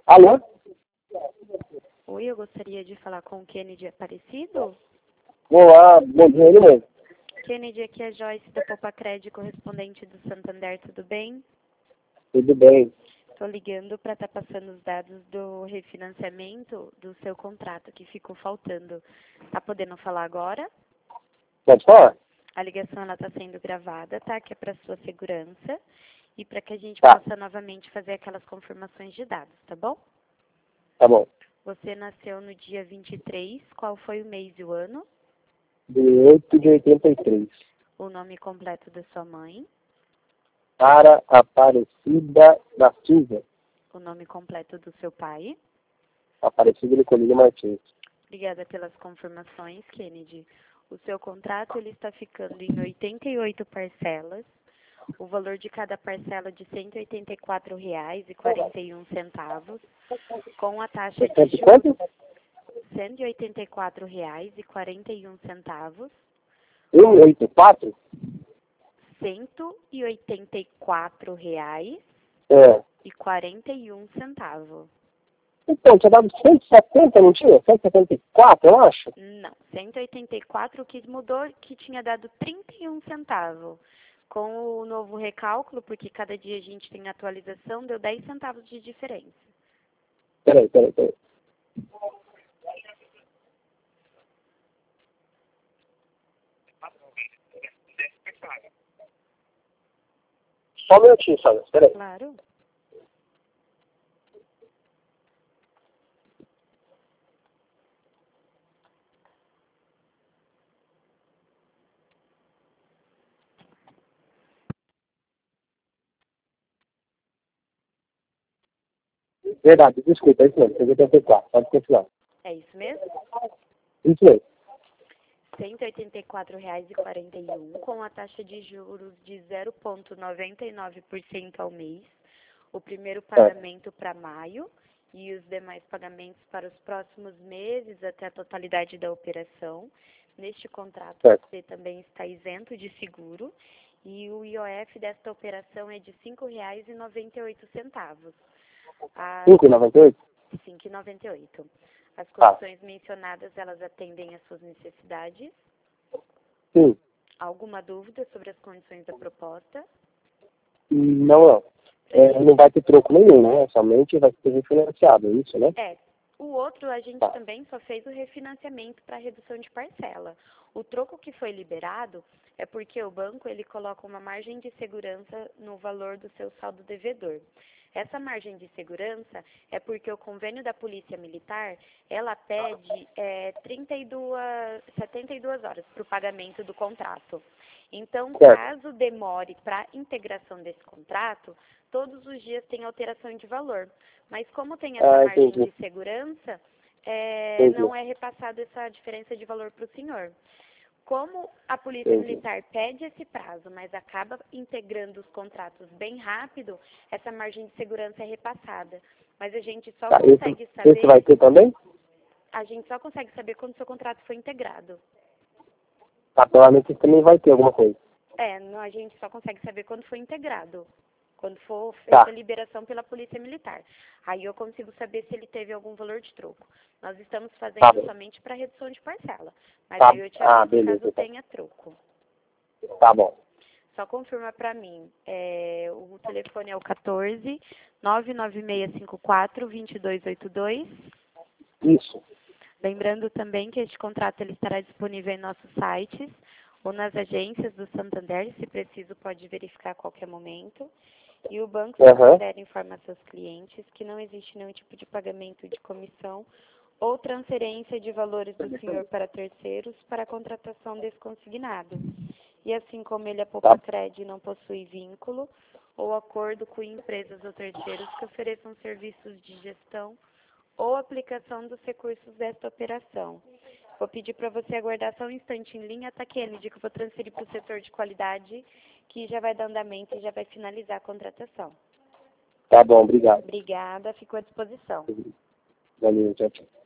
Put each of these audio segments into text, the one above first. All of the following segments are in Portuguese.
Alô? Oi, eu gostaria de falar com o Kennedy Aparecido. Olá, bom dia, ele mesmo. Kennedy, aqui é Joyce da Popacred, correspondente do Santander, tudo bem? Tudo bem. Estou ligando para estar passando os dados do refinanciamento do seu contrato, que ficou faltando. Tá podendo falar agora? Pode falar? A ligação está sendo gravada, tá? Que é para sua segurança e para que a gente Tá, possa novamente fazer aquelas confirmações de dados, tá bom? tá bom. Você nasceu no dia 23, qual foi o mês e o ano? De 8 de 83. O nome completo da sua mãe? Para Aparecida da Silva. O nome completo do seu pai? Aparecida Nicolino Martins. Obrigada pelas confirmações, Kennedy. O seu contrato ele está ficando em 88 parcelas. O valor de cada parcela de R$ 184,41, com a taxa de juros Quanto? R$ 184,41. 184? R$ 184,41. É. Então, tinha dado 170, não tinha? 174, eu acho. Não, 184, o que mudou, que tinha dado 31 centavos. Com o novo recálculo, porque cada dia a gente tem atualização, deu 10 centavos de diferença. Peraí. Só um minutinho, só. Peraí. Claro. Verdade, desculpa, é isso mesmo. 184, pode continuar. É isso mesmo? Isso mesmo. R$ 184,41, com a taxa de juros de 0,99% ao mês. O primeiro pagamento para maio e os demais pagamentos para os próximos meses até a totalidade da operação. Neste contrato, você também está isento de seguro e o IOF desta operação é de R$ 5,98. 5,98? R$ 5,98. As condições mencionadas, elas atendem às suas necessidades? Sim. Alguma dúvida sobre as condições da proposta? Não. Não vai ter troco nenhum, né? Somente vai ser refinanciado, é isso, né? O outro, a gente também só fez o refinanciamento para redução de parcela. O troco que foi liberado é porque o banco ele coloca uma margem de segurança no valor do seu saldo devedor. Essa margem de segurança é porque o convênio da Polícia Militar, ela pede 72 horas para o pagamento do contrato. Então, caso demore para a integração desse contrato, todos os dias tem alteração de valor. Mas como tem essa margem de segurança, não é repassada essa diferença de valor para o senhor. Como a Polícia Militar pede esse prazo, mas acaba integrando os contratos bem rápido, essa margem de segurança é repassada. Mas a gente só consegue saber... Esse vai ter também? A gente só consegue saber quando o seu contrato foi integrado. Provavelmente esse também vai ter alguma coisa. A gente só consegue saber quando foi integrado. Quando for feita a liberação pela Polícia Militar. Aí eu consigo saber se ele teve algum valor de troco. Nós estamos fazendo somente para redução de parcela. Mas aí eu te aviso caso tenha troco. Tá bom. Só confirma para mim. O telefone é o 14 99654 2282. Isso. Lembrando também que este contrato ele estará disponível em nossos sites ou nas agências do Santander. Se preciso, pode verificar a qualquer momento. E o banco Santander informa a seus clientes que não existe nenhum tipo de pagamento de comissão ou transferência de valores do senhor para terceiros para a contratação desse consignado. E assim como ele, a Popacred, não possui vínculo ou acordo com empresas ou terceiros que ofereçam serviços de gestão ou aplicação dos recursos desta operação. Vou pedir para você aguardar só um instante em linha, tá, Kennedy, que eu vou transferir para o setor de qualidade, que já vai dar andamento e já vai finalizar a contratação. Tá bom, obrigado. Obrigada, fico à disposição. Valeu, tchau, tchau.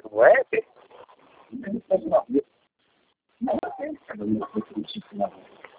Não é?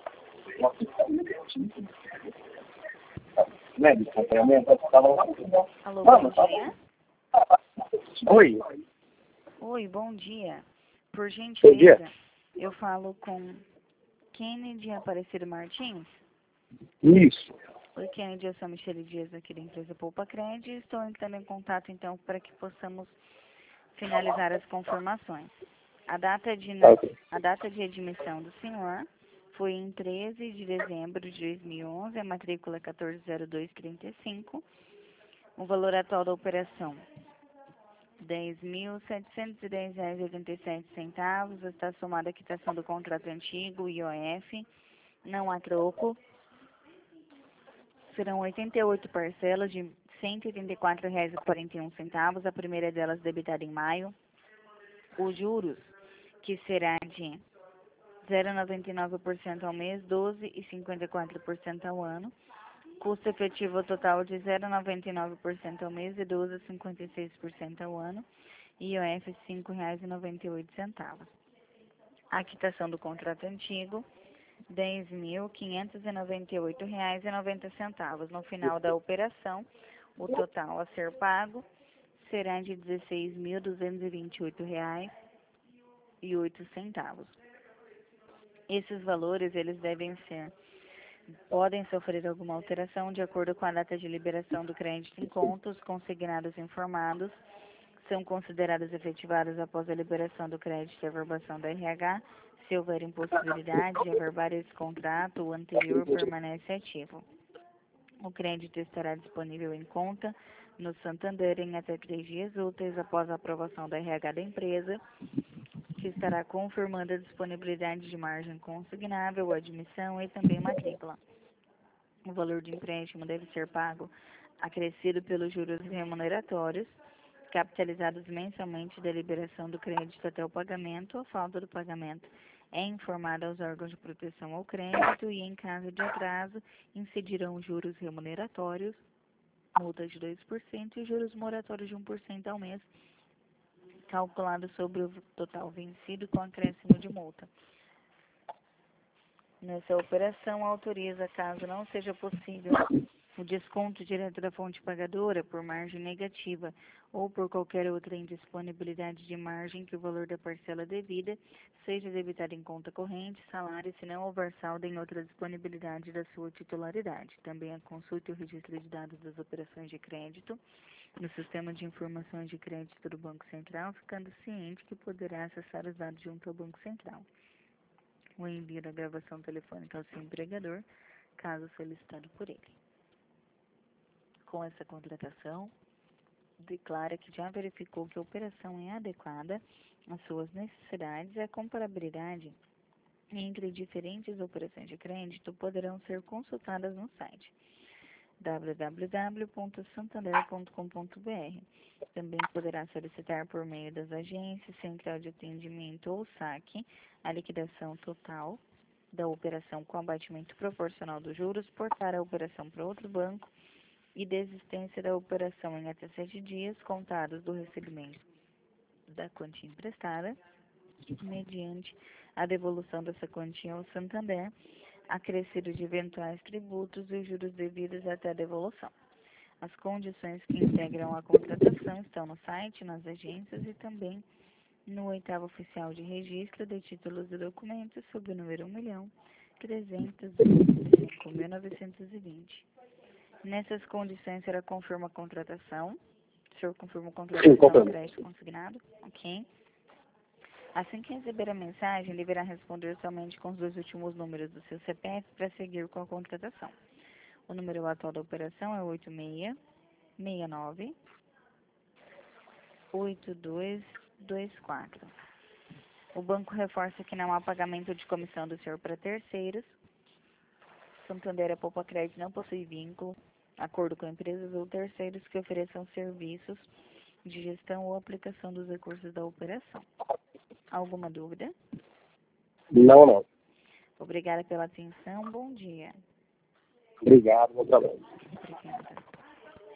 né, de acompanhamento, eu tava lá. Alô, bom dia. Oi. Oi, bom dia. Por Bom gentileza, dia. eu falo com Kennedy Aparecido Martins. Isso. Oi, Kennedy, eu sou a Michele Dias aqui da empresa Poupa Cred. Estou entrando em contato, então, para que possamos finalizar as confirmações. A data de admissão do senhor foi em 13 de dezembro de 2011, a matrícula 140235. O valor atual da operação, R$ 10.710,87. Está somada a quitação do contrato antigo, IOF, não há troco. Serão 88 parcelas de R$ 184,41. A primeira delas debitada em maio. Os juros, que será de 0,99% ao mês, 12,54% ao ano. Custo efetivo total de 0,99% ao mês e 12,56% ao ano. IOF, R$ 5,98. A quitação do contrato antigo, R$ 10.598,90. No final da operação, o total a ser pago será de R$ 16.228,08. Esses valores, eles podem sofrer alguma alteração de acordo com a data de liberação do crédito em conta. Os consignados informados são considerados efetivados após a liberação do crédito e averbação da RH. Se houver impossibilidade de averbar esse contrato, o anterior permanece ativo. O crédito estará disponível em conta no Santander em até 3 dias úteis após a aprovação da RH da empresa, que estará confirmando a disponibilidade de margem consignável, admissão e também matrícula. O valor de empréstimo deve ser pago acrescido pelos juros remuneratórios, capitalizados mensalmente da liberação do crédito até o pagamento. A falta do pagamento é informada aos órgãos de proteção ao crédito e, em caso de atraso, incidirão juros remuneratórios, multa de 2% e juros moratórios de 1% ao mês, calculado sobre o total vencido com acréscimo de multa. Nessa operação, autoriza, caso não seja possível, o desconto direto da fonte pagadora por margem negativa ou por qualquer outra indisponibilidade de margem que o valor da parcela devida seja debitado em conta corrente, salário, se não houver saldo em outra disponibilidade da sua titularidade. Também a consulta e o registro de dados das operações de crédito no Sistema de Informações de Crédito do Banco Central, ficando ciente que poderá acessar os dados junto ao Banco Central. O envio da gravação telefônica ao seu empregador, caso solicitado por ele. Com essa contratação, declara que já verificou que a operação é adequada às suas necessidades e a comparabilidade entre diferentes operações de crédito poderão ser consultadas no site www.santander.com.br. Também poderá solicitar por meio das agências, central de atendimento ou saque a liquidação total da operação com abatimento proporcional dos juros, portar a operação para outro banco e desistência da operação em até 7 dias contados do recebimento da quantia emprestada, mediante a devolução dessa quantia ao Santander, acrescido de eventuais tributos e os juros devidos até a devolução. As condições que integram a contratação estão no site, nas agências e também no 8º Oficial de Registro de Títulos e Documentos, sob o número 1.305.920. Nessas condições, será confirma a contratação. O senhor confirma a contratação do crédito consignado? Ok. Assim que receber a mensagem, deverá responder somente com os 2 últimos números do seu CPF para seguir com a contratação. O número atual da operação é 8669-8224. O banco reforça que não há pagamento de comissão do senhor para terceiros. Santander, a Poupa Cred não possui vínculo, acordo com empresas ou terceiros que ofereçam serviços de gestão ou aplicação dos recursos da operação. Alguma dúvida? Não. Obrigada pela atenção. Bom dia. Obrigado, bom trabalho. Obrigada.